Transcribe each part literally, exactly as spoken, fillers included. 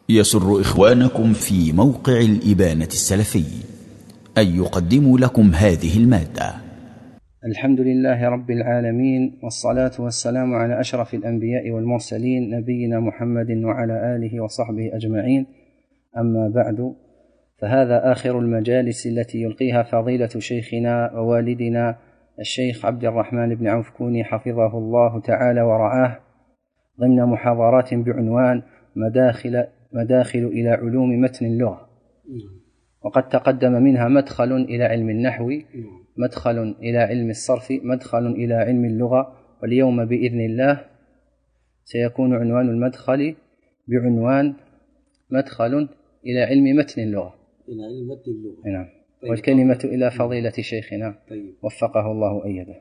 يسر إخوانكم في موقع الإبانة السلفي أن يقدموا لكم هذه المادة. الحمد لله رب العالمين، والصلاة والسلام على أشرف الأنبياء والمرسلين نبينا محمد وعلى آله وصحبه أجمعين. أما بعد، فهذا آخر المجالس التي يلقيها فضيلة شيخنا ووالدنا الشيخ عبد الرحمن بن عوف كوني حفظه الله تعالى ورعاه، ضمن محاضرات بعنوان مداخل, مداخل إلى علوم متن اللغة. وقد تقدم منها مدخل إلى علم النحو، مدخل إلى علم الصرف، مدخل إلى علم اللغة، واليوم بإذن الله سيكون عنوان المدخل بعنوان مدخل إلى علم متن اللغة. إلى علم متن اللغة. نعم. طيب. والكلمة إلى فضيلة شيخنا. طيب. وفقه الله وأيده.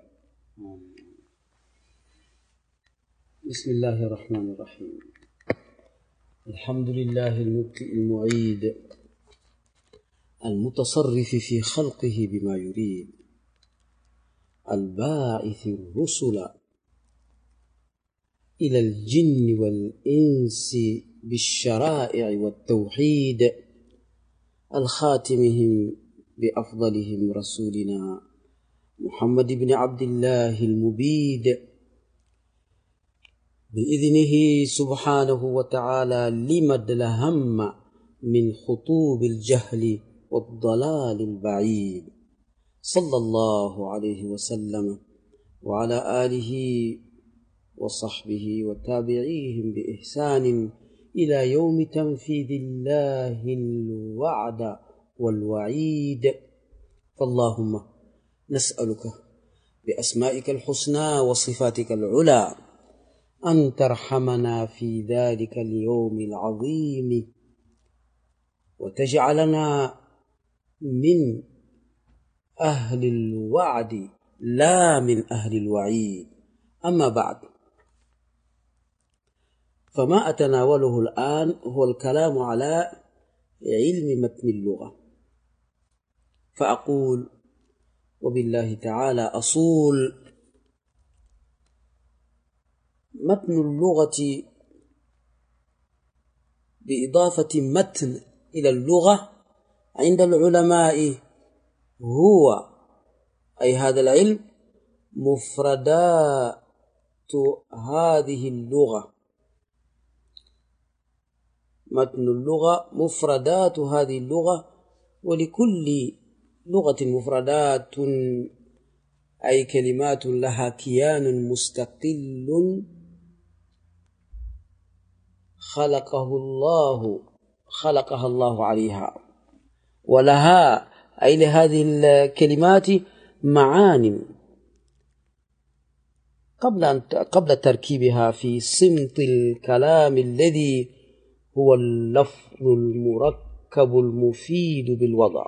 بسم الله الرحمن الرحيم. الحمد لله المبدئ المعيد المتصرف في خلقه بما يريد، الباعث الرسل إلى الجن والإنس بالشرائع والتوحيد، الخاتمهم بأفضلهم رسولنا محمد بن عبد الله المبيد، بإذنه سبحانه وتعالى لمد الهم من خطوب الجهل والضلال البعيد، صلى الله عليه وسلم وعلى آله وصحبه وتابعيهم بإحسان إلى يوم تنفيذ الله الوعد والوعيد. فاللهم نسألك بأسمائك الحسنى وصفاتك العلى أن ترحمنا في ذلك اليوم العظيم، وتجعلنا من أهل الوعد لا من أهل الوعيد. أما بعد، فما أتناوله الآن هو الكلام على علم متن اللغة، فأقول وبالله تعالى أصول. متن اللغة بإضافة متن إلى اللغة عند العلماء هو أي هذا العلم مفردات هذه اللغة. متن اللغة مفردات هذه اللغة، ولكل لغة مفردات أي كلمات لها كيان مستقل خلقه الله خلقها الله عليها، ولها أي لهذه الكلمات معان قبل أن قبل تركيبها في صمت الكلام الذي هو اللفظ المركب المفيد بالوضع.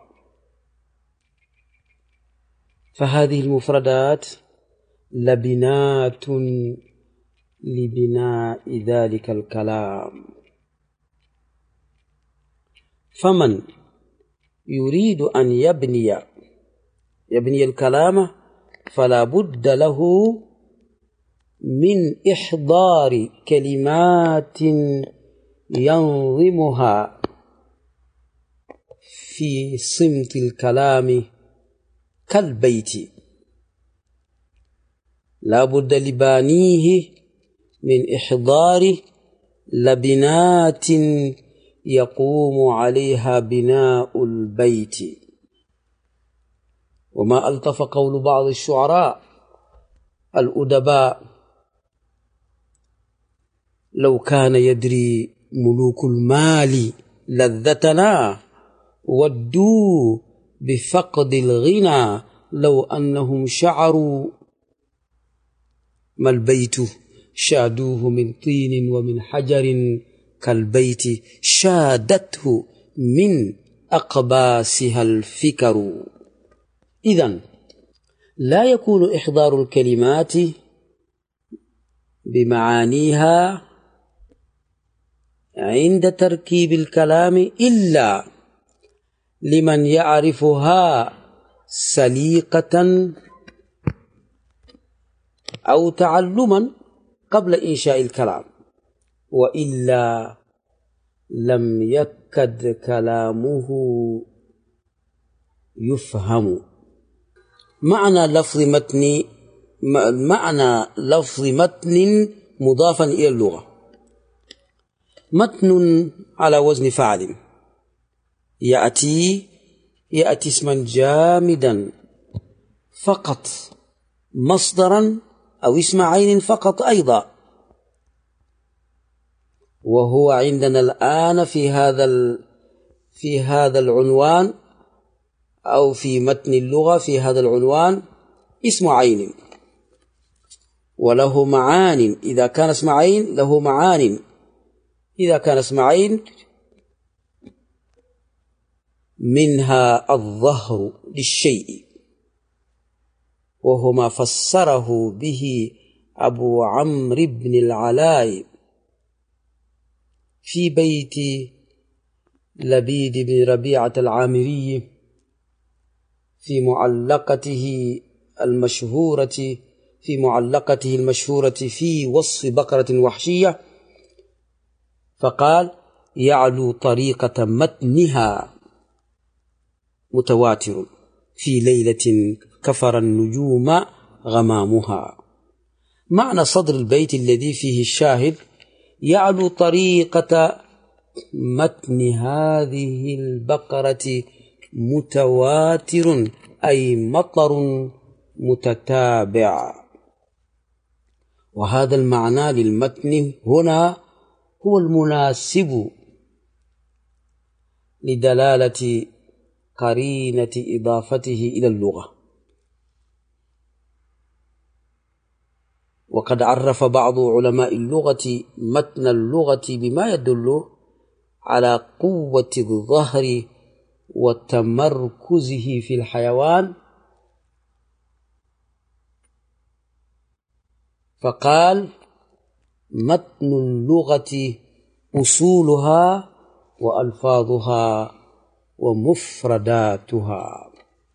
فهذه المفردات لبنات لبناء ذلك الكلام، فمن يريد أن يبني يبني الكلام فلا بد له من إحضار كلمات ينظمها في صمت الكلام كالبيت. لا بد لبانيه من إحضار لبنات يقوم عليها بناء البيت. وما ألطف قول بعض الشعراء الأدباء: لو كان يدري ملوك المال لذتنا، ودوا بفقد الغنى لو أنهم شعروا. ما البيت شادوه من طين ومن حجر، كالبيت شادته من أقباسها الفكر. إذن لا يكون إحضار الكلمات بمعانيها عند تركيب الكلام إلا لمن يعرفها سليقة أو تعلما قبل إنشاء الكلام، وإلا لم يكد كلامه يفهم. معنى لفظ متن معنى لفظ متن مضافا إلى اللغة. متن على وزن فعل، يأتي يأتي اسما جامدا فقط، مصدرا أو اسم عين فقط أيضا. وهو عندنا الآن في هذا في هذا العنوان أو في متن اللغة في هذا العنوان اسم عين، وله معان. إذا كان اسم عين له معان. إذا كان اسم عين منها الظهر للشيء، وهو ما فسره به أبو عمرو بن العلاء في بيت لبيد بن ربيعة العامري في معلقته المشهورة في معلقته المشهورة في وصف بقرة وحشية، فقال: يعلو طريقة متنها متواتر في ليلة كفر النجوم غمامها. معنى صدر البيت الذي فيه الشاهد: يعلو طريقة متن هذه البقرة متواتر، أي مطر متتابع. وهذا المعنى للمتن هنا هو المناسب لدلالة قرينة إضافته إلى اللغة. وقد عرف بعض علماء اللغة متن اللغة بما يدل على قوة الظهر وتمركزه في الحيوان، فقال: متن اللغة أصولها وألفاظها ومفرداتها.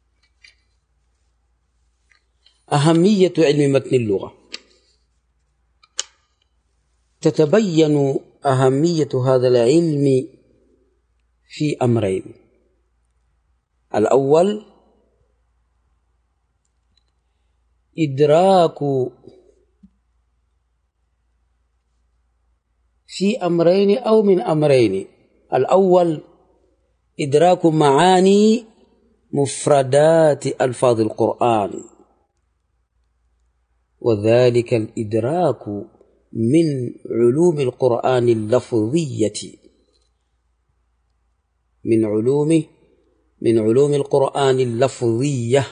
أهمية علم متن اللغة. تتبين أهمية هذا العلم في أمرين: الأول إدراك في أمرين أو من أمرين. الأول إدراك معاني مفردات ألفاظ القرآن، وذلك الإدراك من علوم القرآن اللفظية من علوم من علوم القرآن اللفظية.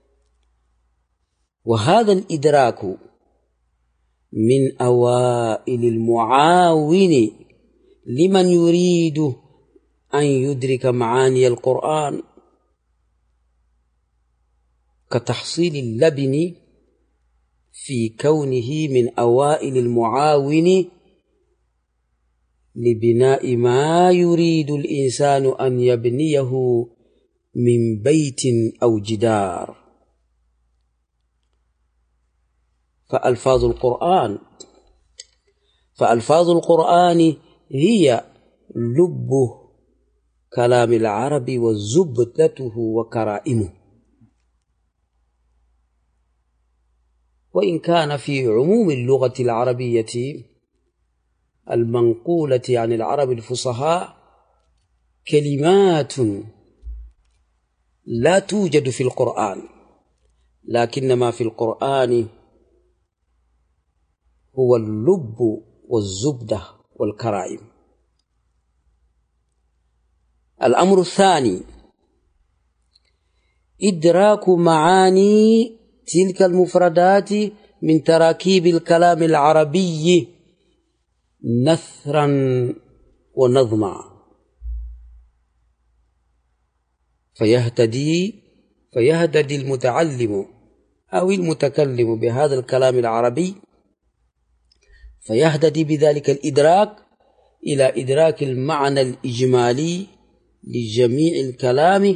وهذا الإدراك من أوائل المعاون لمن يريد أن يدرك معاني القرآن، كتحصيل اللبن في كونه من أوائل المعاون لبناء ما يريد الإنسان أن يبنيه من بيت أو جدار. فألفاظ القرآن فألفاظ القرآن هي لب كلام العرب وزبدته وكرائمه. وإن كان في عموم اللغة العربية المنقولة عن العرب الفصحاء كلمات لا توجد في القرآن، لكن ما في القرآن هو اللب والزبدة والكرائم. الأمر الثاني إدراك معاني تلك المفردات من تراكيب الكلام العربي نثرا ونظما، فيهتدي فيهتدي المتعلم أو المتكلم بهذا الكلام العربي، فيهتدي بذلك الإدراك إلى إدراك المعنى الإجمالي لجميع الكلام،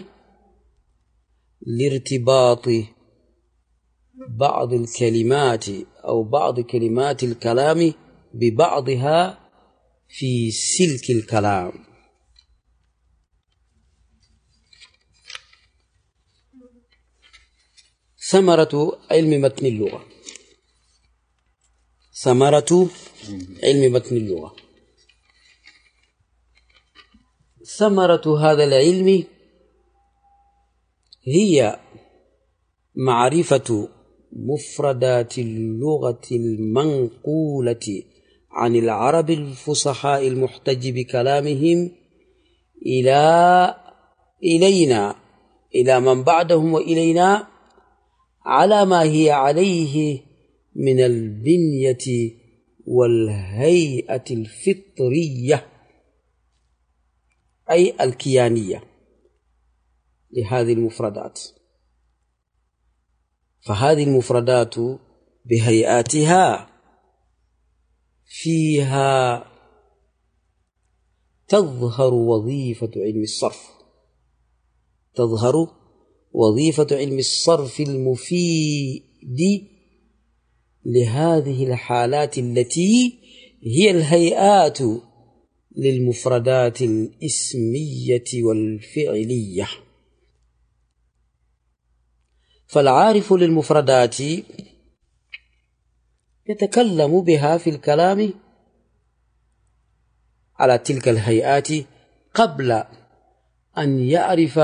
لارتباط بعض الكلمات أو بعض كلمات الكلام ببعضها في سلك الكلام. ثمرة علم متن اللغة. ثمرة علم متن اللغة. ثمرة هذا العلم هي معرفة مفردات اللغة المنقولة عن العرب الفصحاء المحتج بكلامهم إلى إلينا إلى من بعدهم وإلينا على ما هي عليه من البنية والهيئة الفطرية أي الكيانية لهذه المفردات. فهذه المفردات بهيئاتها فيها تظهر وظيفة علم الصرف تظهر وظيفة علم الصرف المفيد لهذه الحالات التي هي الهيئات للمفردات الاسمية والفعلية. فالعارف للمفردات يتكلم بها في الكلام على تلك الهيئات قبل أن يعرف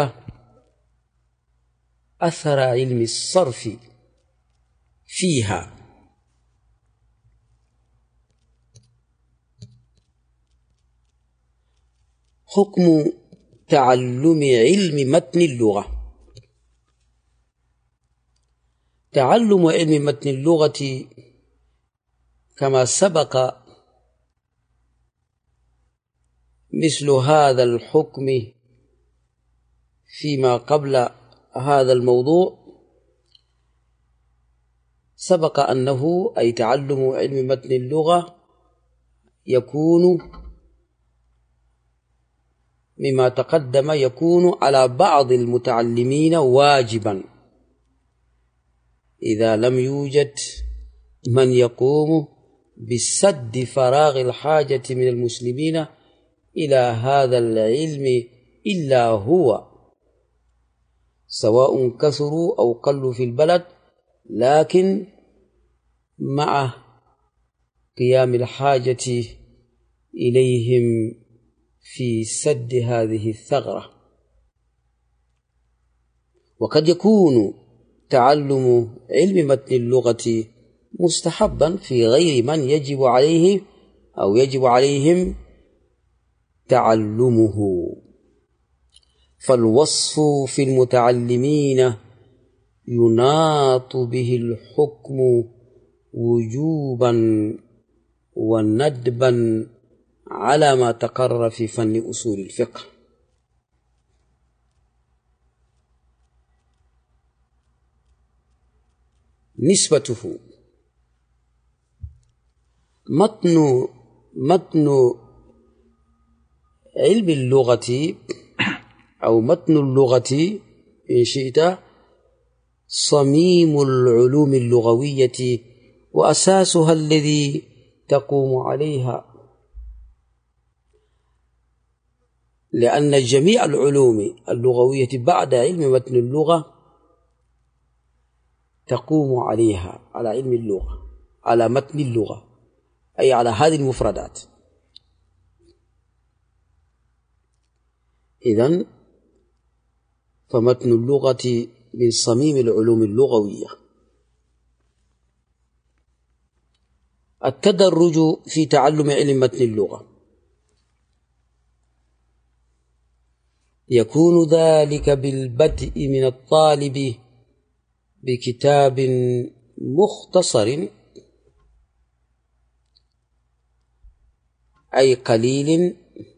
أثر علم الصرف فيها. حكم تعلم علم متن اللغة. تعلم علم متن اللغة كما سبق مثل هذا الحكم فيما قبل هذا الموضوع، سبق أنه أي تعلم علم متن اللغة يكون مما تقدم يكون على بعض المتعلمين واجبا إذا لم يوجد من يقوم بسد فراغ الحاجة من المسلمين إلى هذا العلم إلا هو، سواء كثروا أو قلوا في البلد، لكن مع قيام الحاجة إليهم في سد هذه الثغرة. وقد يكون تعلم علم متن اللغة مستحبا في غير من يجب عليه أو يجب عليهم تعلمه. فالوصف في المتعلمين يناط به الحكم وجوبا وندبا على ما تقرر في فن أصول الفقه. نسبته متن متن علم اللغة أو متن اللغة إن شئت صميم العلوم اللغوية وأساسها الذي تقوم عليها، لأن جميع العلوم اللغوية بعد علم متن اللغة تقوم عليها على علم اللغة، على متن اللغة، أي على هذه المفردات. إذن فمتن اللغة من صميم العلوم اللغوية. التدرج في تعلم علم متن اللغة يكون ذلك بالبدء من الطالب بكتاب مختصر أي قليل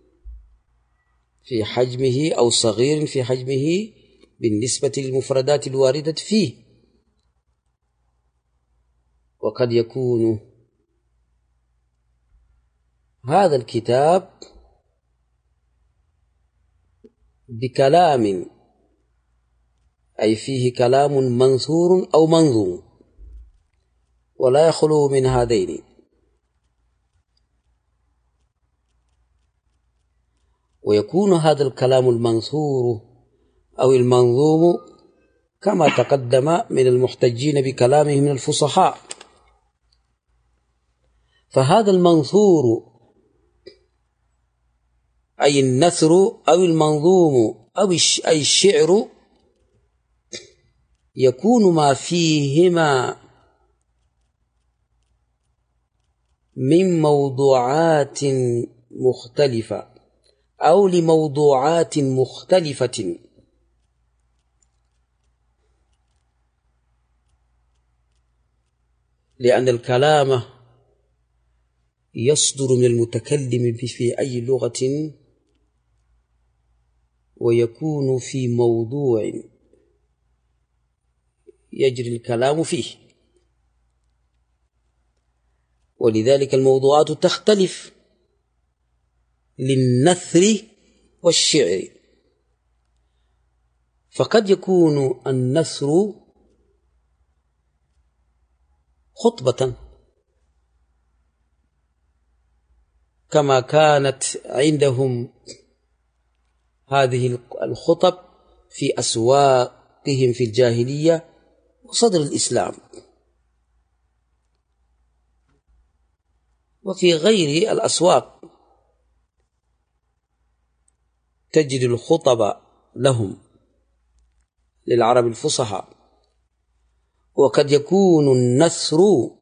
في حجمه أو صغير في حجمه بالنسبة للمفردات الواردة فيه. وقد يكون هذا الكتاب بكلام أي فيه كلام منثور أو منظوم، ولا يخلو من هذين. ويكون هذا الكلام المنثور أو المنظوم كما تقدم من المحتجين بكلامه من الفصحاء. فهذا المنثور أي النثر أو المنظوم أو أي الشعر يكون ما فيهما من موضوعات مختلفة أو لموضوعات مختلفة، لأن الكلام يصدر من المتكلم في أي لغة ويكون في موضوع يجري الكلام فيه، ولذلك الموضوعات تختلف للنثر والشعر. فقد يكون النثر خطبة كما كانت عندهم هذه الخطب في أسواقهم في الجاهلية وصدر الإسلام، وفي غير الأسواق تجد الخطب لهم للعرب الفصحى. وقد يكون النثر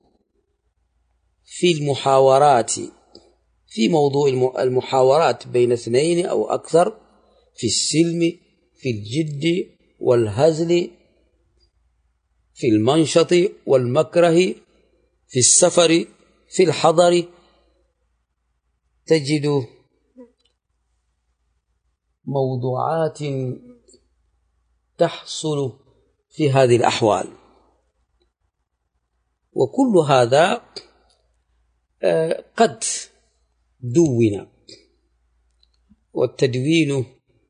في المحاورات، في موضوع المحاورات بين اثنين أو أكثر، في السلم، في الجد والهزل، في المنشط والمكره، في السفر، في الحضر، تجد موضوعات تحصل في هذه الأحوال. وكل هذا قد دون، والتدوين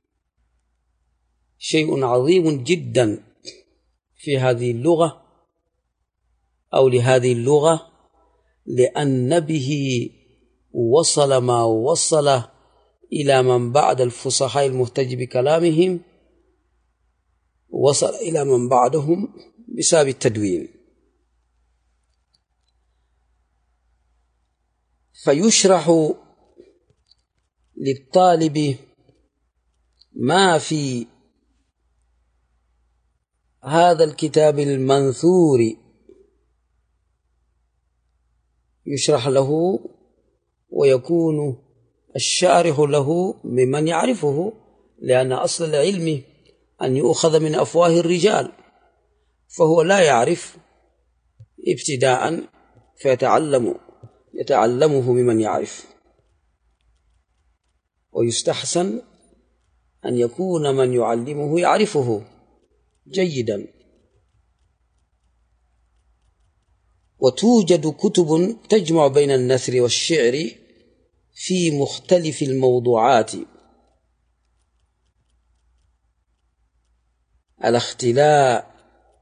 شيء عظيم جدا في هذه اللغة أو لهذه اللغة، لأن به وصل ما وصل إلى من بعد الفصحاء المحتج بكلامهم، وصل إلى من بعدهم بسبب التدوين. فيشرح للطالب ما في هذا الكتاب المنثور، يشرح له ويكون الشارح له ممن يعرفه، لأن أصل العلم أن يؤخذ من أفواه الرجال، فهو لا يعرف ابتداء فيتعلم يتعلمه ممن يعرف. ويستحسن أن يكون من يعلمه يعرفه جيدا. وتوجد كتب تجمع بين النثر والشعر في مختلف الموضوعات الاختلاف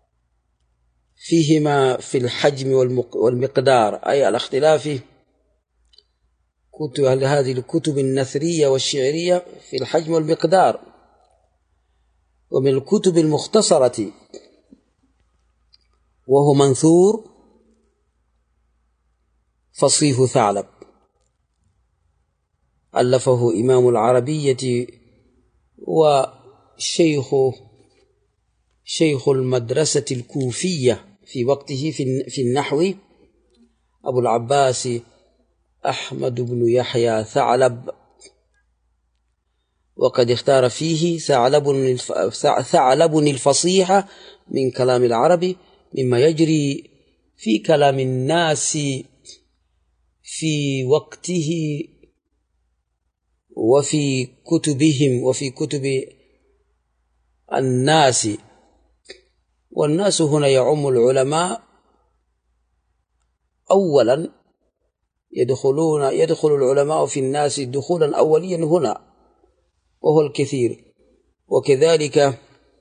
فيهما في الحجم والمقدار، أي الاختلاف كتب هذه الكتب النثرية والشعرية في الحجم والمقدار. ومن الكتب المختصرة وهو منثور فصيح ثعلب، ألفه إمام العربية وشيخ شيخ المدرسة الكوفية في وقته في النحو أبو العباس أحمد بن يحيى ثعلب. وقد اختار فيه ثعلب ثعلب الفصيح من كلام العرب مما يجري في كلام الناس في وقته وفي كتبهم وفي كتب الناس. والناس هنا يعم العلماء أولا، يدخلون يدخل العلماء في الناس دخولا أوليا هنا وهو الكثير. وكذلك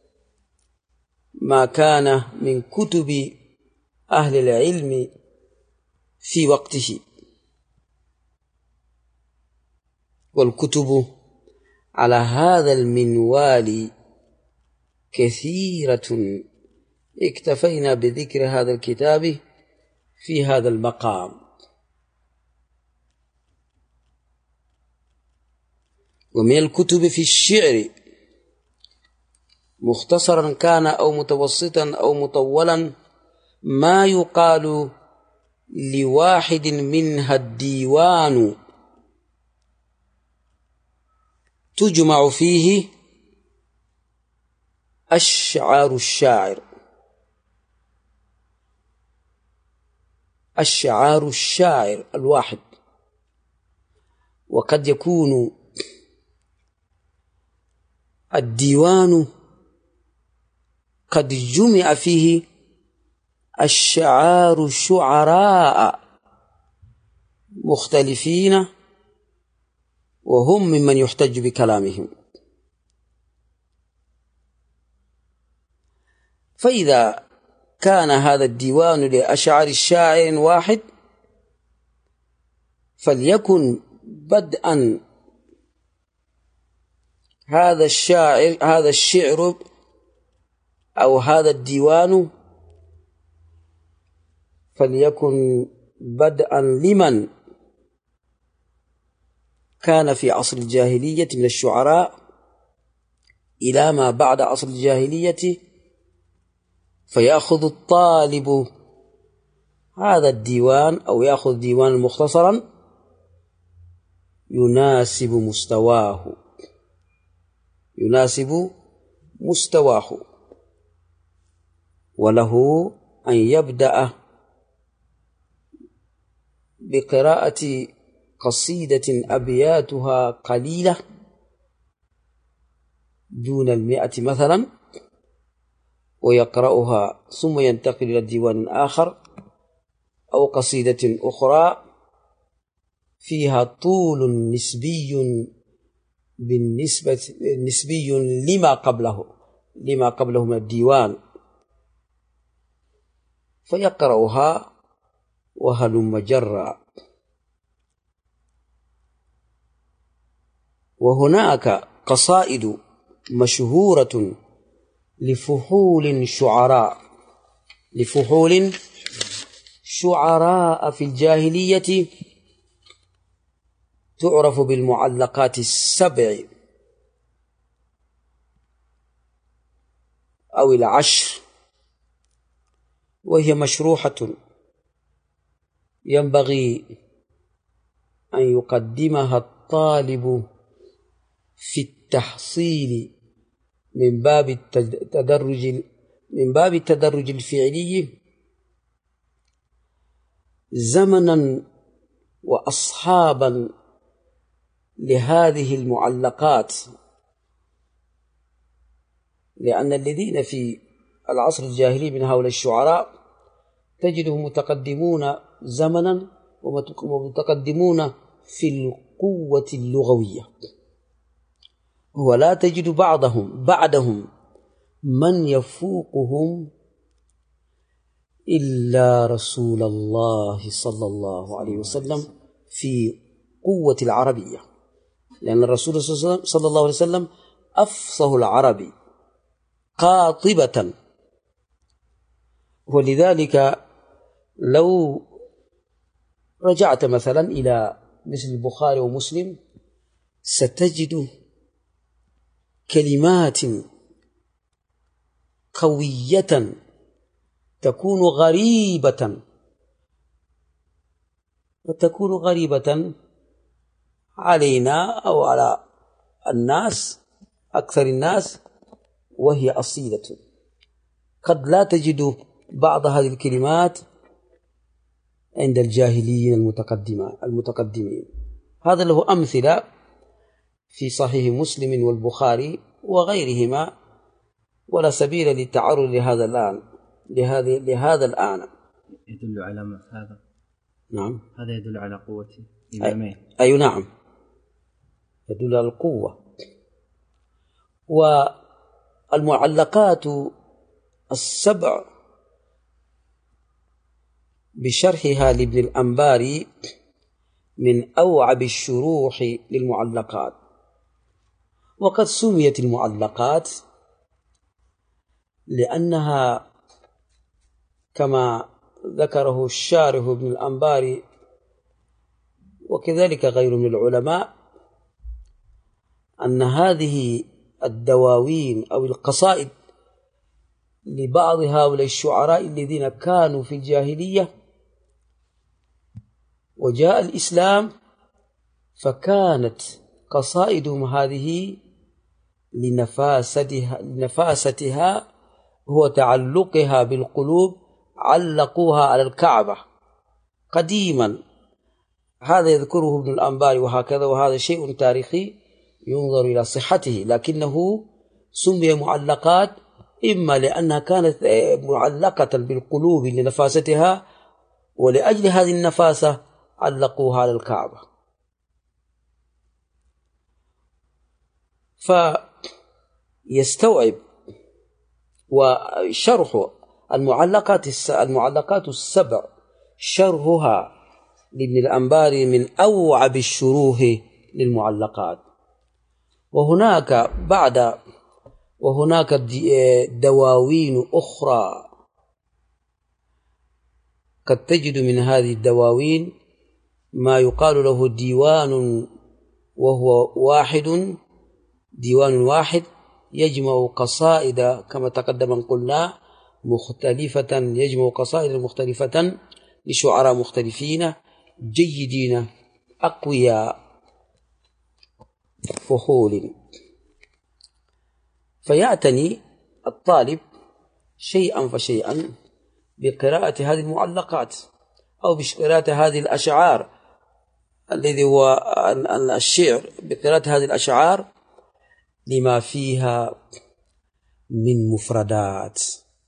ما كان من كتب أهل العلم في وقته. والكتب على هذا المنوال كثيرة، اكتفينا بذكر هذا الكتاب في هذا المقام. ومن الكتب في الشعر مختصرا كان أو متوسطا أو مطولا ما يقال لواحد منها الديوان، تجمع فيه أشعار الشاعر أشعار الشاعر الواحد. وقد يكون الديوان قد جمع فيه أشعار شعراء مختلفين وهم ممن يحتج بكلامهم. فإذا كان هذا الديوان لأشعار الشاعر واحد فليكن بدءا هذا الشاعر هذا الشعر أو هذا الديوان فليكن بدءا لمن كان في عصر الجاهلية من الشعراء إلى ما بعد عصر الجاهلية، فيأخذ الطالب هذا الديوان أو يأخذ ديوان مختصرا يناسب مستواه يناسب مستواه وله أن يبدأ بقراءة قصيدة أبياتها قليلة دون المئة مثلا ويقرأها، ثم ينتقل إلى ديوان آخر أو قصيدة أخرى فيها طول نسبي بالنسبة نسبي لما قبله لما قبله من الديوان، فيقرأها وهلم جرا. وهناك قصائد مشهورة لفحول شعراء لفحول شعراء في الجاهلية تعرف بالمعلقات السبع أو العشر، وهي مشروحة ينبغي أن يقدمها الطالب في التحصيل من باب التدرج من باب التدرج الفعلي زمنا وأصحابا لهذه المعلقات، لأن الذين في العصر الجاهلي من هؤلاء الشعراء تجدهم متقدمون زمنا ومتقدمون في القوة اللغوية، ولا تجد بعضهم بعدهم من يفوقهم إلا رسول الله صلى الله عليه وسلم في قوة العربية، لأن الرسول صلى الله عليه وسلم أفصح العرب قاطبة. ولذلك لو رجعت مثلا إلى مثل البخاري ومسلم ستجد كلمات قوية تكون غريبة وتكون غريبة علينا أو على الناس أكثر الناس، وهي أصيلة. قد لا تجد بعض هذه الكلمات عند الجاهليين المتقدمين. هذا له أمثلة في صحيح مسلم والبخاري وغيرهما، ولا سبيل للتعرض لهذا الآن لهذه لهذا الآن. يدل على هذا. نعم، هذا يدل على قوة الإمامين. أي أيوة نعم، يدل على القوة. والمعلقات السبع بشرحها لابن الأنباري من أوعب الشروح للمعلقات، وقد سميت المعلقات لأنها كما ذكره الشارح ابن الأنباري وكذلك غيره من العلماء أن هذه الدواوين أو القصائد لبعض هؤلاء الشعراء الذين كانوا في الجاهلية وجاء الإسلام، فكانت قصائدهم هذه لنفاستها, لنفاستها هو تعلقها بالقلوب، علقوها على الكعبة قديما. هذا يذكره ابن الأنباري وهكذا، وهذا شيء تاريخي ينظر إلى صحته، لكنه سمي معلقات إما لأنها كانت معلقة بالقلوب لنفاستها، ولأجل هذه النفاسة علقوها على الكعبة. فيستوعب وشرح المعلقات المعلقات السبع شرحها لابن الأنباري من أوعب الشروح للمعلقات. وهناك بعد وهناك دواوين أخرى قد تجد من هذه الدواوين ما يقال له ديوان، وهو واحد ديوان واحد يجمع قصائد كما تقدم أن قلنا مختلفة، يجمع قصائد مختلفة لشعراء مختلفين جيدين أقوياء فحول. فيعتني الطالب شيئا فشيئا بقراءة هذه المعلقات أو بقراءة هذه الأشعار الذي هو الشعر، بقراءة هذه الأشعار لما فيها من مفردات.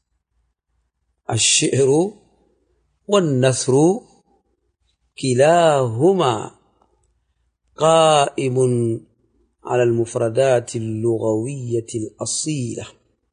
الشعر والنثر كلاهما قائم على المفردات اللغوية الأصيلة.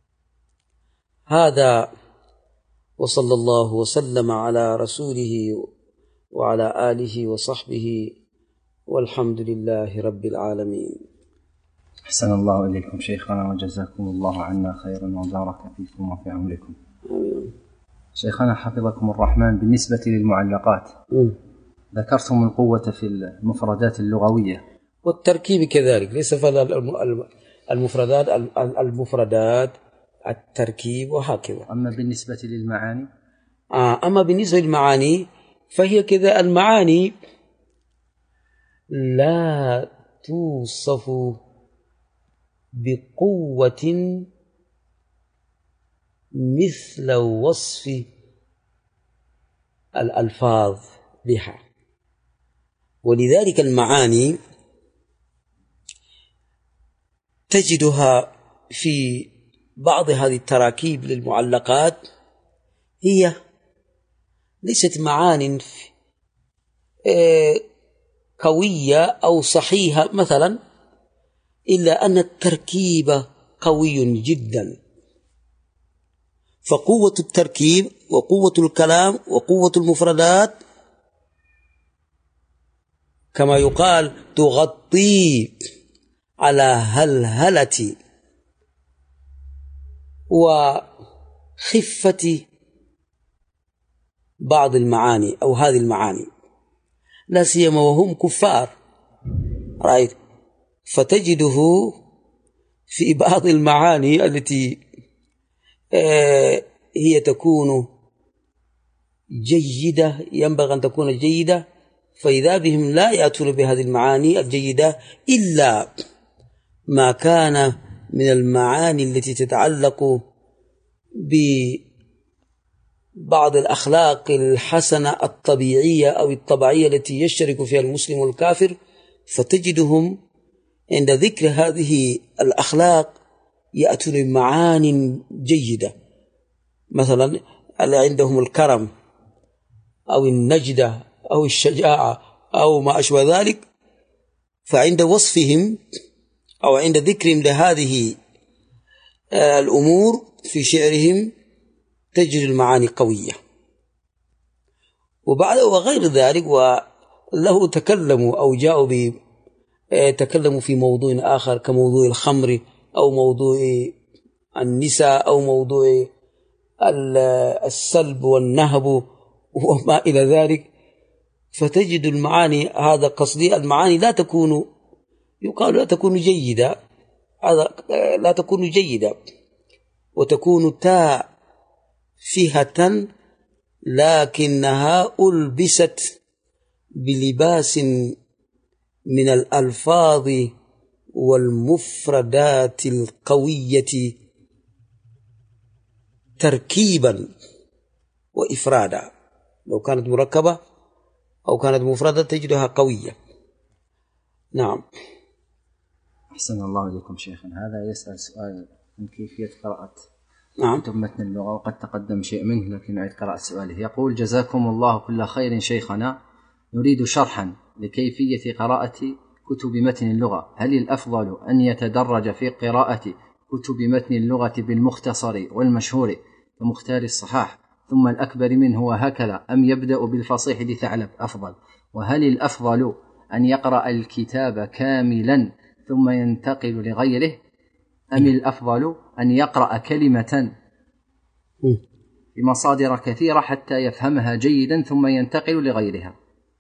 هذا وصلى الله وسلم على رسوله وعلى آله وصحبه والحمد لله رب العالمين. أحسن الله إليكم شيخنا وجزاكم الله عنا خيرا وبارك فيكم وفي عمركم. آمين. شيخنا حفظكم الرحمن، بالنسبة للمعلقات م. ذكرتم القوة في المفردات اللغوية والتركيب كذلك، ليس المفردات المفردات التركيب وهكذا. أما بالنسبة للمعاني آه أما بالنسبة للمعاني فهي كذا، المعاني لا توصف بقوة مثل وصف الألفاظ بها، ولذلك المعاني تجدها في بعض هذه التراكيب للمعلقات هي ليست معان قوية أو صحيحة مثلا، إلا أن التركيب قوي جدا. فقوة التركيب وقوة الكلام وقوة المفردات كما يقال تغطي على هلهلة وخفة بعض المعاني أو هذه المعاني، لا سيما وهم كفار، رأيت فتجده في بعض المعاني التي آه هي تكون جيدة، ينبغي أن تكون جيدة، فإذا بهم لا يأتون بهذه المعاني الجيدة إلا ما كان من المعاني التي تتعلق ببعض الأخلاق الحسنة الطبيعية أو الطبيعية التي يشترك فيها المسلم والكافر، فتجدهم عند ذكر هذه الأخلاق يأتون بمعاني جيدة، مثلا عندهم الكرم أو النجدة أو الشجاعة أو ما أشبه ذلك، فعند وصفهم أو عند ذكرهم لهذه الأمور في شعرهم تجد المعاني قوية. وبعد وغير ذلك وله تكلموا أو جاءوا تكلموا في موضوع آخر كموضوع الخمر أو موضوع النساء أو موضوع السلب والنهب وما إلى ذلك، فتجد المعاني، هذا قصدي، المعاني لا تكون، يقال لا تكون جيدة، هذا لا تكون جيدة، وتكون تافهة لكنها ألبست بلباس من الألفاظ والمفردات القوية تركيبا وإفرادا. لو كانت مركبة أو كانت مفردة تجدها قوية. نعم. أحسن الله إليكم شيخنا. هذا يسأل سؤال عن كيفية قراءة نعم. كتب متن اللغة، وقد تقدم شيء منه لكن نعيد قراءة سؤاله. يقول: جزاكم الله كل خير شيخنا، نريد شرحا لكيفية قراءة كتب متن اللغة. هل الأفضل أن يتدرج في قراءة كتب متن اللغة بالمختصر والمشهور كمختار الصحاح ثم الأكبر منه وهكذا، أم يبدأ بالفصيح لثعلب أفضل؟ وهل الأفضل أن يقرأ الكتاب كاملا ثم ينتقل لغيره، أم الأفضل أن يقرأ كلمة في مصادر كثيرة حتى يفهمها جيدا ثم ينتقل لغيرها؟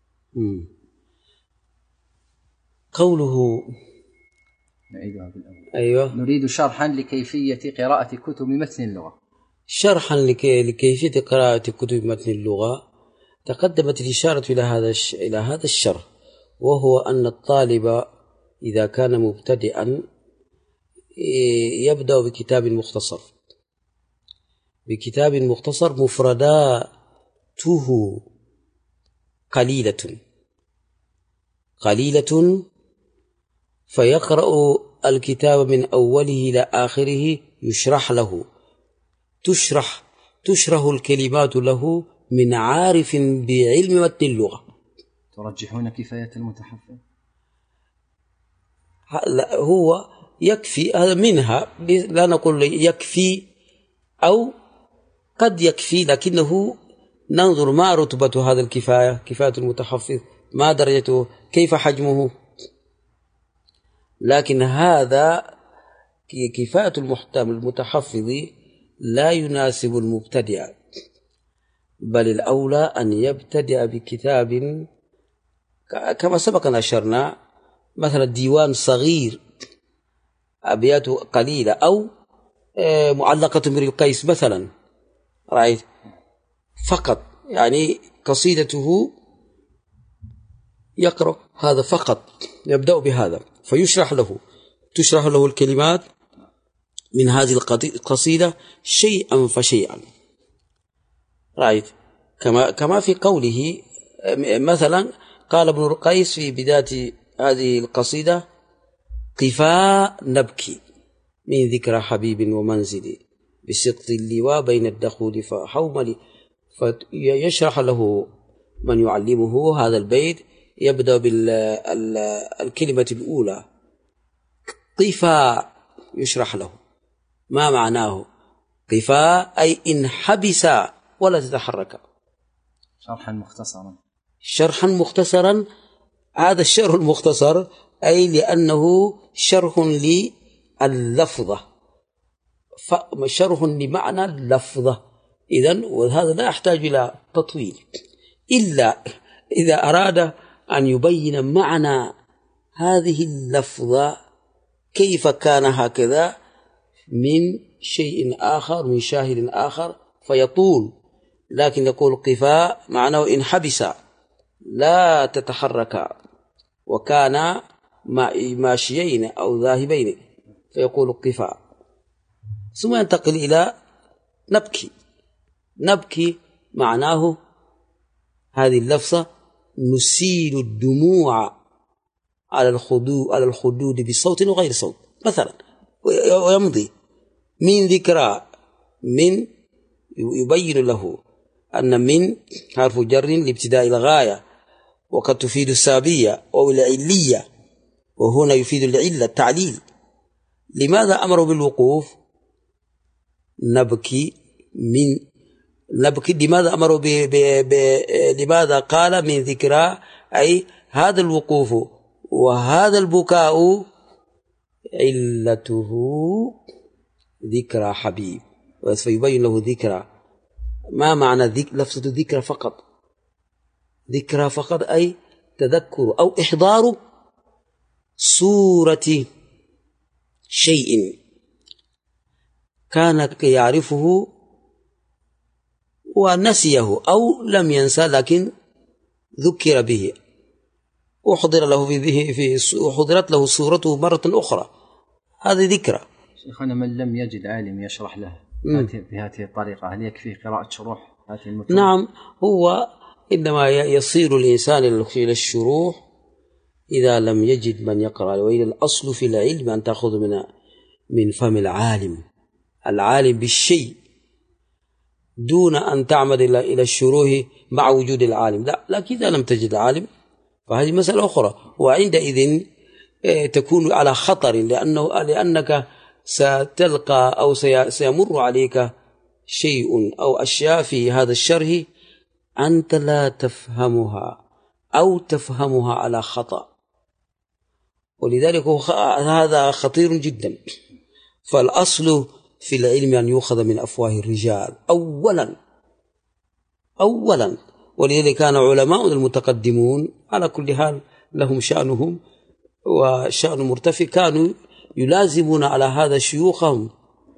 قوله نعيدها بالأول. أيوة. نريد شرحا لكيفية قراءة كتب متن اللغة. شرحا لكي لكيفية قراءة كتب متن اللغة، تقدمت الإشارة إلى هذا إلى هذا الشرح، وهو أن الطالب إذا كان مبتدئا يبدأ بكتاب مختصر، بكتاب مختصر مفرداته قليلة قليلة فيقرأ الكتاب من أوله إلى آخره، يشرح له، تشرح تشرح الكلمات له من عارف بعلم متن اللغة. ترجحون كفاية المتحفظ؟ هو يكفي هذا منها، لا نقول يكفي أو قد يكفي، لكنه ننظر ما رتبة هذا الكفاية، كفاية المتحفظ ما درجته، كيف حجمه. لكن هذا كفاية المتحفظ لا يناسب المبتدئ، بل الأولى أن يبتدئ بكتاب كما سبق أن أشرنا، مثلا ديوان صغير أبيات قليلة، أو معلقة امرئ القيس مثلا، رأيت فقط، يعني قصيدته يقرأ هذا فقط، يبدأ بهذا فيشرح له، تشرح له الكلمات من هذه القصيدة شيئا فشيئا، رأيت كما كما في قوله مثلا قال ابن القيس في بداية هذه القصيدة: قفا نبكي من ذكرى حبيب ومنزلي بسقط اللواء بين الدخول فحوملي، فيشرح له من يعلمه هذا البيت، يبدأ بالكلمة الأولى قفا، يشرح له ما معناه قفا، أي انحبس ولا تتحرك. شرحا مختصرا شرحا مختصرا هذا الشرح المختصر أي لأنه شرح لللفظة، شرح لمعنى اللفظة، إذن وهذا لا يحتاج إلى تطويل، إلا إذا أراد أن يبين معنى هذه اللفظة كيف كان هكذا من شيء آخر، من شاهد آخر فيطول، لكن يقول قفاء معناه انحبس لا تتحرك، وكان ماشيين أو ذاهبين فيقول قفاء، ثم ينتقل إلى نبكي. نبكي معناه هذه اللفظة نسيل الدموع على الخدود على الخدود بصوت وغير صوت مثلا، ويمضي من ذكرى، من يبين له أن من حرف جر لابتداء الغاية، وقد تفيد السابية أو العلية، وهنا يفيد العلة التعليل. لماذا أمره بالوقوف؟ نبكي من نبكي لماذا أمره ب... ب... ب... لماذا قال من ذكرى؟ أي هذا الوقوف وهذا البكاء علته ذكرى حبيب، فيبين له ذكرى. ما معنى ذكر؟ لفظة ذكرى فقط، ذكرى فقط أي تذكر أو إحضار صورة شيء كان يعرفه ونسيه أو لم ينسى لكن ذكر به، وحضر له في في حضرت له صورته مرة أخرى، هذه ذكرى. شيخنا من لم يجد عالم يشرح له بهذه الطريقة هل يكفي قراءة شروح هذه المتون؟ نعم، هو إنما يصير الإنسان إلى الشروح إذا لم يجد من يقرأ، وإلى الأصل في العلم أن تأخذ من من فم العالم العالم بالشيء دون أن تعمد إلى الشروح مع وجود العالم، لا. لكن إذا لم تجد عالم فهذه مسألة أخرى، وعندئذ تكون على خطر، لأنه لأنك ستلقى أو سيمر عليك شيء أو أشياء في هذا الشرح أنت لا تفهمها أو تفهمها على خطأ، ولذلك هذا خطير جدا. فالأصل في العلم أن يؤخذ من أفواه الرجال أولا أولا ولذلك كان علماء المتقدمون على كل حال لهم شأنهم وشأن مرتفع، كانوا يلازمون على هذا شيوخهم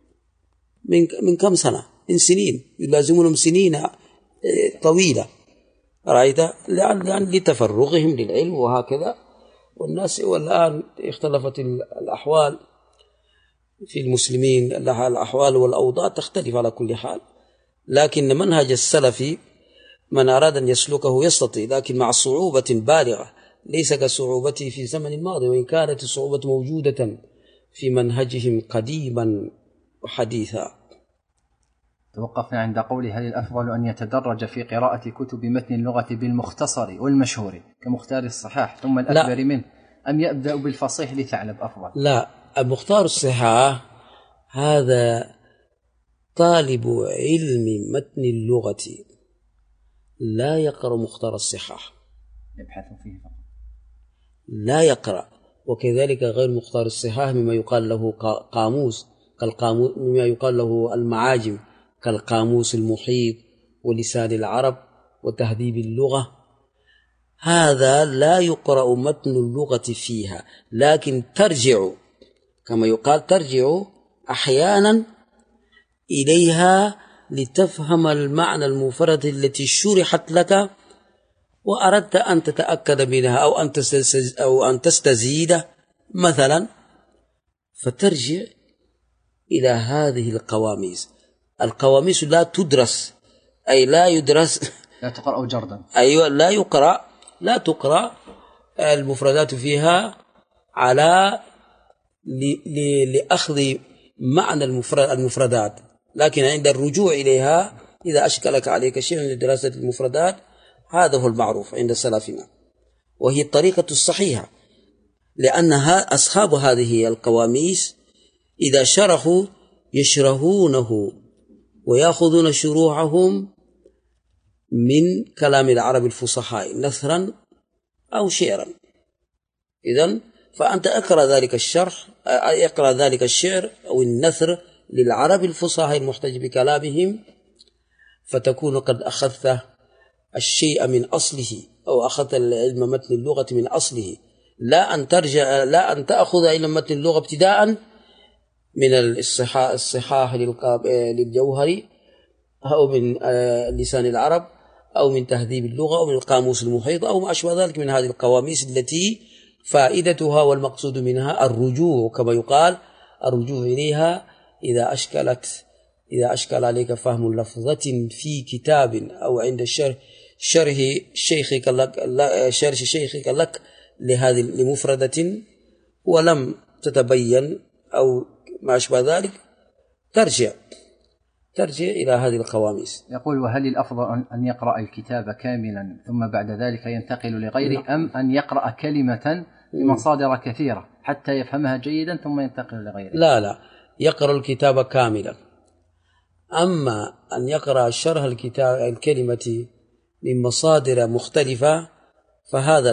من من كم سنة، من سنين، يلازمونهم سنين طويلة، رأيت، يعني لتفرغهم للعلم وهكذا. والناس والآن اختلفت الأحوال في المسلمين، الأحوال والأوضاع تختلف على كل حال، لكن منهج السلفي من أراد أن يسلكه يستطيع، لكن مع صعوبة بالغة ليس كصعوبته في زمن الماضي، وإن كانت الصعوبة موجودة في منهجهم قديما وحديثا. توقفنا عند قوله هل الأفضل أن يتدرج في قراءة كتب متن اللغة بالمختصر والمشهور كمختار الصحاح ثم الأكبر منه، أم يبدأ بالفصيح لثعلب أفضل؟ لا، المختار الصحاح هذا طالب علم متن اللغة لا يقرأ مختار الصحاح، يبحث فيه فقط، لا يقرأ. وكذلك غير مختار الصحاح مما يقال له قاموس كالقاموس، مما يقال له المعاجم كالقاموس المحيط ولسان العرب وتهذيب اللغة، هذا لا يقرأ متن اللغة فيها، لكن ترجع كما يقال ترجع أحيانا إليها لتفهم المعنى المفرد التي شرحت لك وأردت أن تتأكد منها أو أن أو أن تستزيد مثلا، فترجع إلى هذه القواميس. القواميس لا تدرس، أي لا يدرس، لا تقرأ جردا، أيوة لا يقرأ، لا تقرأ المفردات فيها على لأخذ معنى المفردات، لكن عند الرجوع إليها إذا أشكلك عليك شيء من دراسة المفردات هذا هو المعروف عند سلفنا، وهي الطريقة الصحيحة، لأنها أصحاب هذه القواميس إذا شرحوا يشرحونه ويأخذون شروحهم من كلام العرب الفصحاء نثرا أو شعرا. إذن فأنت أقرأ ذلك الشرح، أقرأ ذلك الشعر أو النثر للعرب الفصحاء المحتج بكلامهم، فتكون قد أخذت الشيء من أصله أو أخذت العلم متن اللغة من أصله، لا أن ترجع، لا أن تأخذ علم متن اللغة ابتداء من الصحاح, الصحاح للجوهري أو من لسان العرب أو من تهذيب اللغة أو من القاموس المحيط أو ما أشبه ذلك من هذه القواميس التي فائدتها والمقصود منها الرجوع، كما يقال الرجوع إليها إذا أشكلت إذا أشكل عليك فهم لفظة في كتاب أو عند الشرح شرح شيخك لك شرح شيخك لك لهذه لمفردة ولم تتبين أو ما أشبه ذلك، ترجع ترجع إلى هذه القواميس. يقول وهل الأفضل أن يقرأ الكتاب كاملا ثم بعد ذلك ينتقل لغيره، أم أن يقرأ كلمة بمصادر كثيرة حتى يفهمها جيدا ثم ينتقل لغيره؟ لا لا، يقرأ الكتاب كاملا. أما أن يقرأ شرح الكتاب الكلمة من مصادر مختلفة فهذا لا،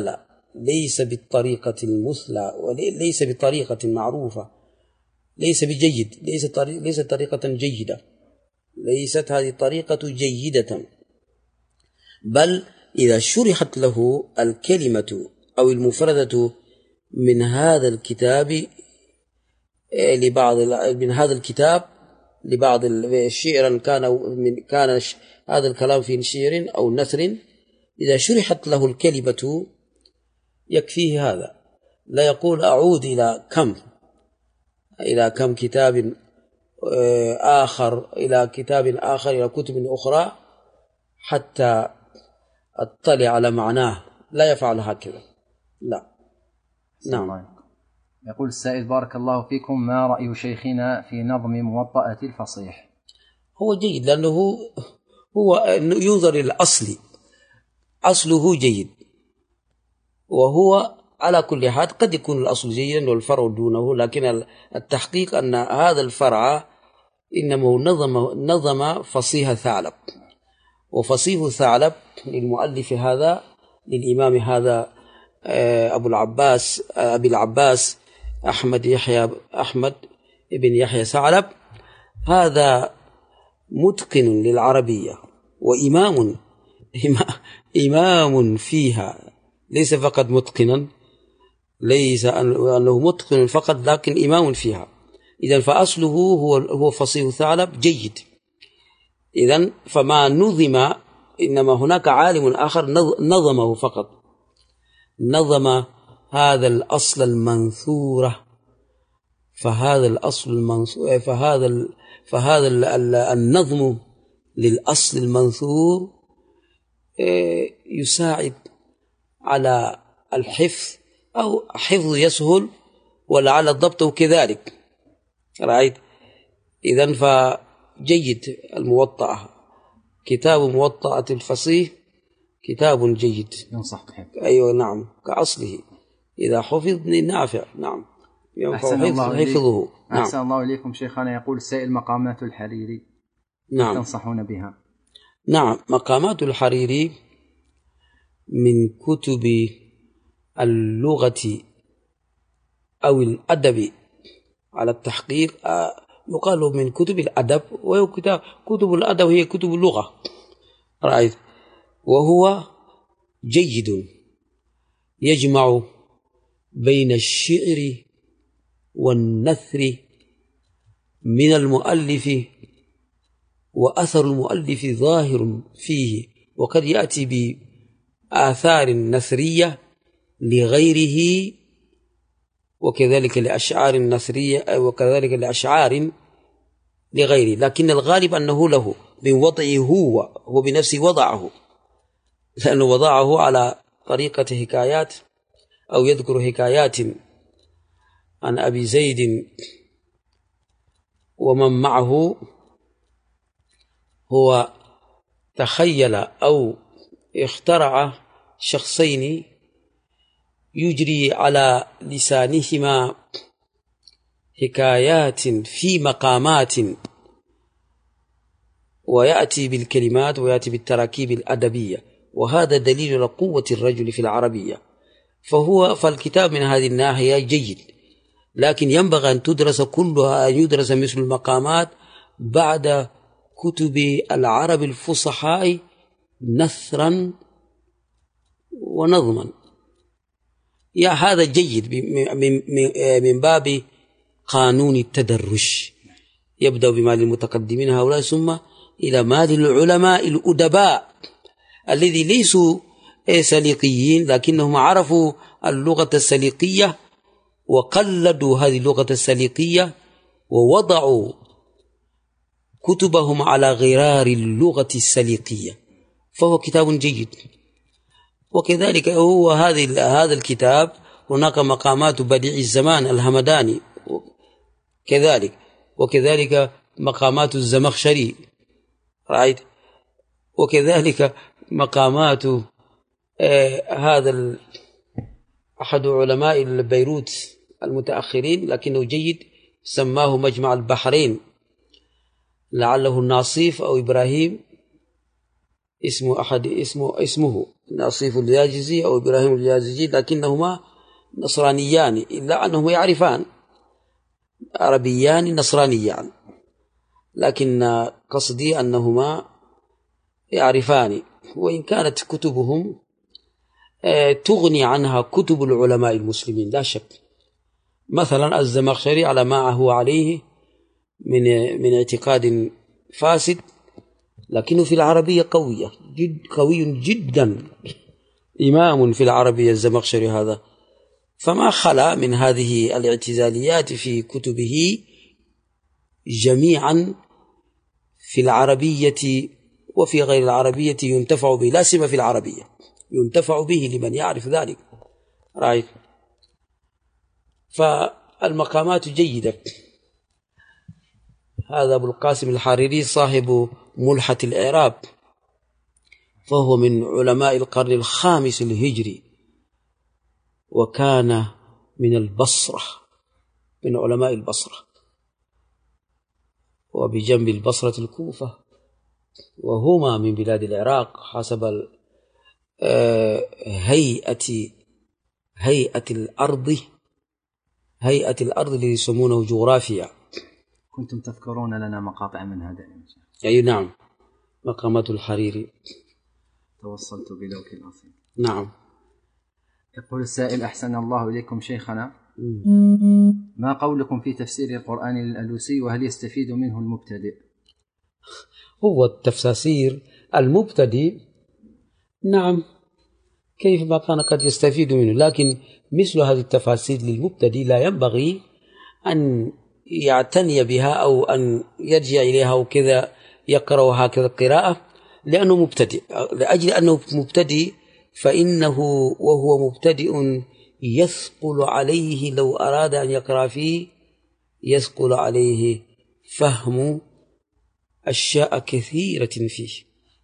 ليس بالطريقة المثلى وليس بطريقة معروفة، ليس بجيد، ليس طريق ليس طريقة جيدة، ليست هذه الطريقة جيدة. بل إذا شرحت له الكلمة أو المفردة من هذا الكتاب لبعض من هذا الكتاب لبعض الشعر كان من كان هذا الكلام في شعر أو نثر، إذا شرحت له الكلمة يكفيه هذا، لا يقول أعود إلى كم إلى كم كتاب آخر إلى كتاب آخر إلى كتب أخرى حتى أطلع على معناه، لا يفعل هكذا، لا. نعم. يقول السائل: بارك الله فيكم، ما رأي شيخنا في نظم موطأة الفصيح؟ هو جيد، لأنه هو ينظر إلى الأصل، أصله جيد، وهو على كل حال قد يكون الأصل جيدا والفرع دونه، لكن التحقيق أن هذا الفرع إنما نظم نظم فصيح ثعلب، وفصيح ثعلب للمؤلف هذا للإمام هذا أبو العباس أبي العباس أحمد يحيى أحمد ابن يحيى ثعلب، هذا متقن للعربية وإمام إمام فيها، ليس فقط متقنا، ليس أنه متقن فقط، لكن إمام فيها. إذن فأصله هو هو فصيح ثعلب جيد. إذن فما نظم إنما هناك عالم آخر نظمه فقط، نظم هذا الأصل المنثورة، فهذا الأصل المنثور فهذا فهذا النظم للأصل المنثور يساعد على الحفظ، أو حفظ يسهل ولعل الضبط كذلك، رأيت. إذن فجيد الموطأة، كتاب موطأة الفصيح كتاب جيد ينصح بحفظه. أيوة نعم، كأصله إذا حفظ نافع. نعم، أحسن الله حفظه. نعم. أحسن الله إليكم شيخنا. يقول السائل: مقامات الحريري نعم تنصحون بها؟ نعم، مقامات الحريري من كتب اللغة أو الأدب على التحقيق، يقال من كتب الأدب، وهو كتب الأدب هي كتب اللغة، رأيت. وهو جيد، يجمع بين الشعر والنثر من المؤلف، وأثر المؤلف ظاهر فيه، وقد يأتي بآثار نثرية لغيره، وكذلك لأشعار نثرية، وكذلك لأشعار لغيره، لكن الغالب أنه له من وضعه، هو هو بنفسه وضعه، لأنه وضعه على طريقة حكايات، أو يذكر حكايات عن أبي زيد ومن معه. هو تخيل أو اخترع شخصين يجري على لسانهما حكايات في مقامات، ويأتي بالكلمات ويأتي بالتراكيب الأدبية، وهذا دليل على قوة الرجل في العربية. فهو فالكتاب من هذه الناحية جيد، لكن ينبغي أن تدرس كلها، أن يدرس مثل المقامات بعد كتب العرب الفصحاء نثرا ونظما. يا هذا جيد من باب قانون التدرج، يبدأ بمال المتقدمين هؤلاء ثم إلى مال العلماء الأدباء الذي ليسوا سليقيين، لكنهم عرفوا اللغة السليقية وقلدوا هذه اللغة السليقية ووضعوا كتبهم على غرار اللغة السليقية، فهو كتاب جيد. وكذلك هو هذه هذا الكتاب هناك مقامات بديع الزمان الهمداني كذلك، وكذلك مقامات الزمخشري، رأيت، وكذلك مقامات آه هذا أحد علماء بيروت المتأخرين، لكنه جيد، سماه مجمع البحرين، لعله الناصيف أو إبراهيم اسم أحد اسمه اسمه نصيف الياجزي أو إبراهيم الياجزي، لكنهما نصرانيان إلا أنهما يعرفان عربيان نصرانيان، لكن قصدي أنهما يعرفان، وإن كانت كتبهم تغني عنها كتب العلماء المسلمين لا شك. مثلا الزمخشري على ما هو عليه من من اعتقاد فاسد، لكنه في العربية قوية جد قوي جدا، إمام في العربية الزمخشري هذا، فما خلا من هذه الاعتزاليات في كتبه جميعا في العربية وفي غير العربية ينتفع به، لا سيما في العربية ينتفع به لمن يعرف ذلك. رأيت؟ فالمقامات جيدة. هذا أبو القاسم الحريري صاحب ملحة الإعراب، فهو من علماء القرن الخامس الهجري، وكان من البصرة، من علماء البصرة، وبجنب البصرة الكوفة، وهما من بلاد العراق حسب هيئة هيئة الأرض هيئة الأرض اللي يسمونه جغرافيا. كنتم تذكرون لنا مقاطع من هذا؟ أي نعم، مقامات الحريري. توصلت بذوق الأصيل. نعم. يقول السائل: أحسن الله إليكم شيخنا، ما قولكم في تفسير القرآن للألوسي، وهل يستفيد منه المبتدئ؟ هو التفسير المبتدئ نعم كيف ما كان قد يستفيد منه، لكن مثل هذه التفاسير للمبتدئ لا ينبغي أن يعتني بها أو أن يرجع إليها وكذا يقرأ هكذا قراءة، لأنه مبتدئ. لأجل أنه مبتدئ فإنه وهو مبتدئ يثقل عليه لو أراد أن يقرأ فيه، يثقل عليه فهم أشياء كثيرة فيه.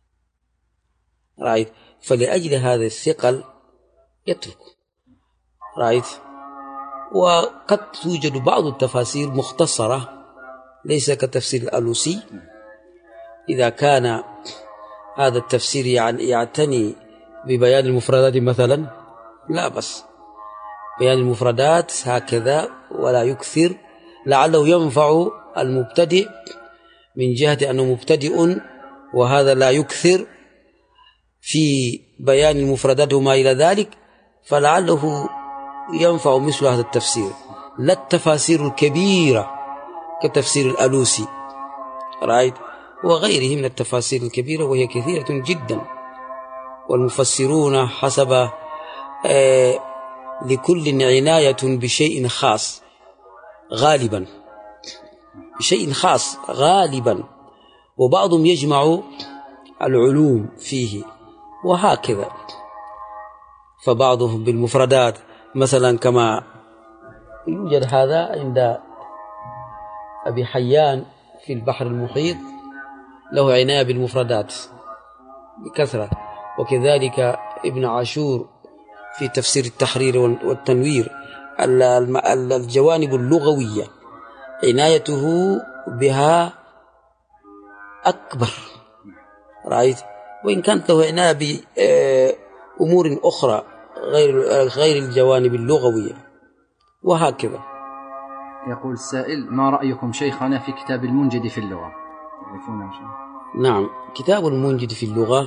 رأيت؟ فلأجل هذا الثقل يترك. رأيت؟ وقد توجد بعض التفاسير مختصرة ليس كتفسير الألوسي، إذا كان هذا التفسير يعني يعتني ببيان المفردات مثلا لا بس بيان المفردات هكذا ولا يكثر، لعله ينفع المبتدئ من جهة أنه مبتدئ وهذا لا يكثر في بيان المفردات وما إلى ذلك، فلعله ينفع مثل هذا التفسير، لا التفاسير الكبيرة كتفسير الألوسي. رأيت؟ وغيره من التفاسير الكبيرة وهي كثيرة جدا، والمفسرون حسب آه لكل عناية بشيء خاص غالبا، بشيء خاص غالبا، وبعضهم يجمع العلوم فيه وهكذا. فبعضهم بالمفردات مثلا كما يوجد هذا عند أبي حيان في البحر المحيط، له عناية بالمفردات بكثرة، وكذلك ابن عاشور في تفسير التحرير والتنوير الجوانب اللغوية عنايته بها أكبر. رأيت؟ وإن كانت له عناية بأمور أخرى غير غير الجوانب اللغوية وهكذا. يقول السائل: ما رأيكم شيخنا في كتاب المنجد في اللغة؟ تعرفونه شيء؟ نعم، كتاب المنجد في اللغة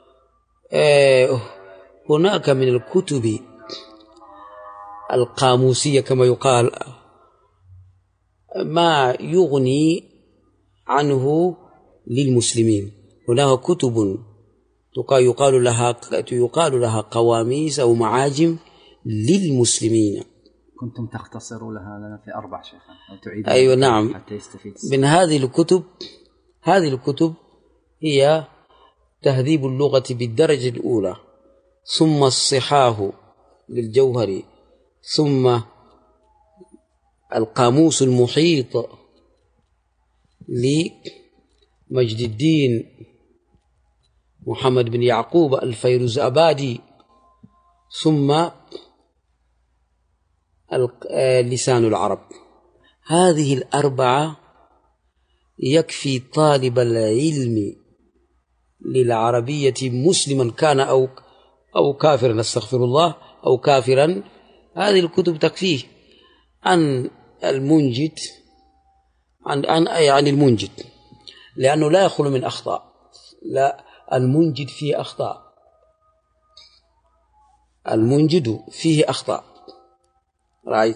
هناك من الكتب القاموسية كما يقال ما يغني عنه للمسلمين. هناك كتب يقال لها يقال لها قواميس أو معاجم للمسلمين. كنتم تختصروا لها لنا في أربع شيخان أو تعيد؟ أيوة نعم. حتى يستفيد من هذه الكتب هذه الكتب هي تهذيب اللغة بالدرجة الأولى، ثم الصحاح للجوهري، ثم القاموس المحيط لمجد الدين محمد بن يعقوب الفيروز أبادي، ثم لسان العرب. هذه الأربعة يكفي طالب العلم للعربية مسلما كان أو أو كافرا، استغفر الله، أو كافرا، هذه الكتب تكفيه عن المنجد عن عن أي عن المنجد، لأنه لا يخلو من أخطاء. لا، المنجد فيه أخطاء، المنجد فيه أخطاء، رأيت؟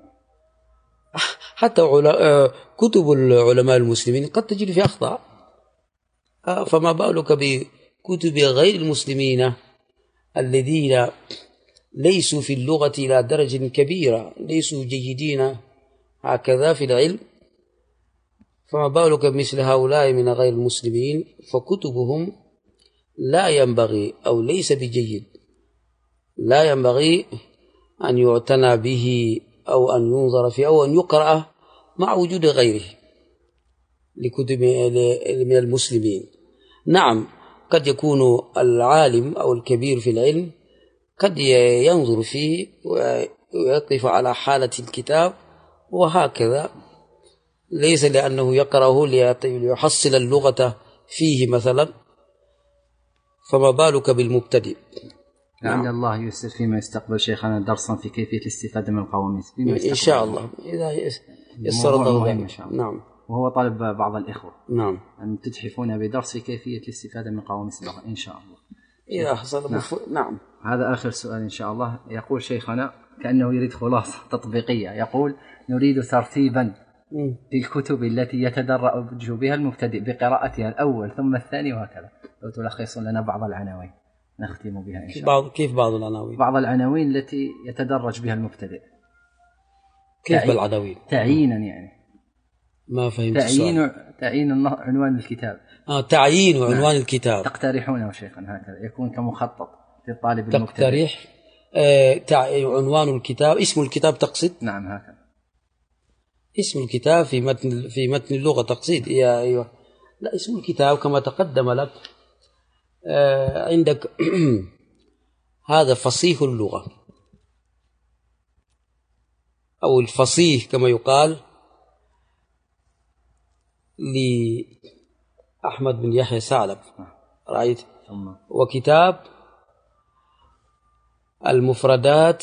حتى كتب العلماء المسلمين قد تجد فيها أخطاء، فما بالك بكتب غير المسلمين الذين ليسوا في اللغة إلى درجة كبيرة، ليسوا جيدين هكذا في العلم، فما بالك بمثل هؤلاء من غير المسلمين، فكتبهم لا ينبغي أو ليس بجيد، لا ينبغي أن يعتنى به أو أن ينظر فيه أو أن يقرأ مع وجود غيره لكتب من المسلمين. نعم، قد يكون العالم أو الكبير في العلم قد ينظر فيه ويقف على حالة الكتاب وهكذا، ليس لأنه يقرأه ليحصل اللغة فيه مثلا، فما بالك بالمبتدئ. لعل نعم. الله ييسر فيما يستقبل شيخنا درسا في كيفية الاستفادة من القواميس إن شاء الله، إذا يسر الله ذلك. نعم. وهو طالب بعض الإخوة نعم أن تتحفون بدرس في كيفية الاستفادة من قواميس اللغة إن شاء الله إذا حصل. نعم. نعم. هذا آخر سؤال إن شاء الله. يقول شيخنا كأنه يريد خلاصة تطبيقية، يقول: نريد ترتيبا في الكتب التي يتدرج بها المبتدئ بقراءتها الأول ثم الثاني وهكذا، لو تلخص لنا بعض العناوين نختم بها إن شاء الله. بعض كيف بعض العناوين؟ بعض العناوين التي يتدرج بها المبتدئ. كيف بالعناوين؟ تعيينا يعني. ما فهمت تعيين السؤال. تعيين عنوان الكتاب. آه تعيين عنوان الكتاب. تقترحونه شيخنا هكذا يكون كمخطط للطالب المبتدئ. تقترح آه تعيين عنوان الكتاب، اسم الكتاب تقصد؟ نعم هكذا. اسم الكتاب في متن في متن اللغة تقصد؟ يا أيوة. لا، اسم الكتاب كما تقدم لك آه عندك هذا فصيح اللغة أو الفصيح كما يقال لأحمد بن يحيى ثعلب، رأيت؟ وكتاب المفردات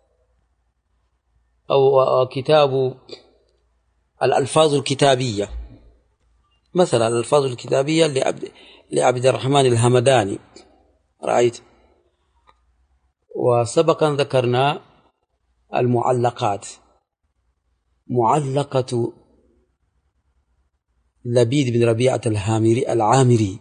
أو كتاب الألفاظ الكتابية، مثلا الألفاظ الكتابية لعبد, لعبد الرحمن الهمداني، رأيت؟ وسبقا ذكرنا المعلقات، معلقة لبيد بن ربيعة الهامري العامري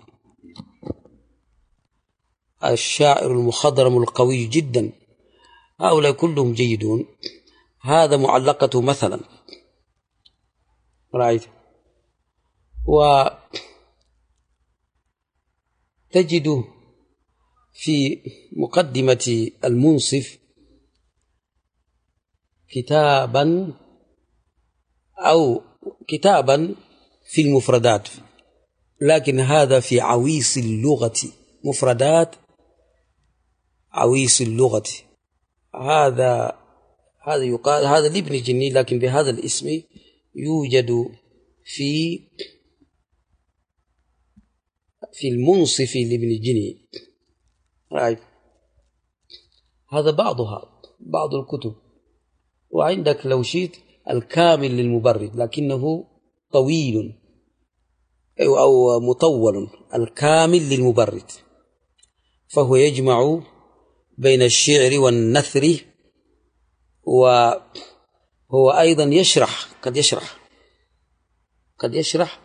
الشاعر المخضرم القوي جدا، هؤلاء كلهم جيدون. هذا معلقة مثلا، رأيت؟ وتجد في مقدمة المنصف كتابا أو كتابا في المفردات، لكن هذا في عويص اللغة، مفردات عويص اللغة، هذا هذا يقال هذا لابن جني، لكن بهذا الاسم يوجد في في المنصف لابن جني، رأيت؟ هذا بعضها بعض الكتب. وعندك لو شئت الكامل للمبرد، لكنه طويل أو مطول، الكامل للمبرد، فهو يجمع بين الشعر والنثر، وهو أيضا يشرح قد يشرح قد يشرح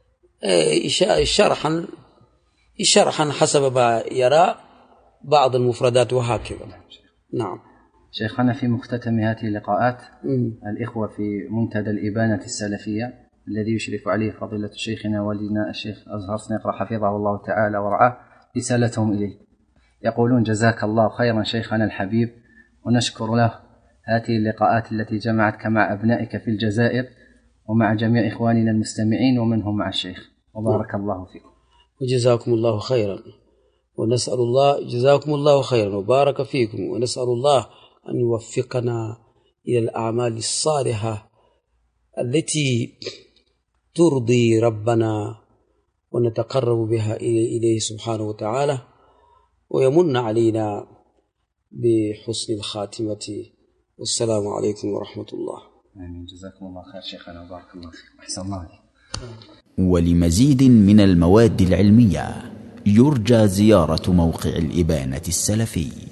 شرحا شرحا حسب ما يرى بعض المفردات وهكذا. نعم شيخنا، في مختتم هذه اللقاءات الإخوة في منتدى الإبانة السلفية الذي يشرف عليه فضيلة شيخنا والدنا الشيخ أزهر سنيقرة حفظه الله تعالى ورعاه رسالتهم إليه، يقولون: جزاك الله خيرا شيخنا الحبيب، ونشكر له هذه اللقاءات التي جمعتك مع أبنائك في الجزائر ومع جميع إخواننا المستمعين ومنهم مع الشيخ، وبارك الله فيكم. وجزاكم الله خيرا، ونسأل الله جزاكم الله خيرا وبارك فيكم، ونسأل الله أن يوفقنا إلى الأعمال الصالحة التي ترضي ربنا ونتقرب بها إليه سبحانه وتعالى، ويمن علينا بحسن الخاتمة. والسلام عليكم ورحمة الله. آمين. جزاكم الله خير شيخنا وبارك الله فيكم. أحسن الله عليك. ولمزيد من المواد العلمية يرجى زيارة موقع الإبانة السلفي.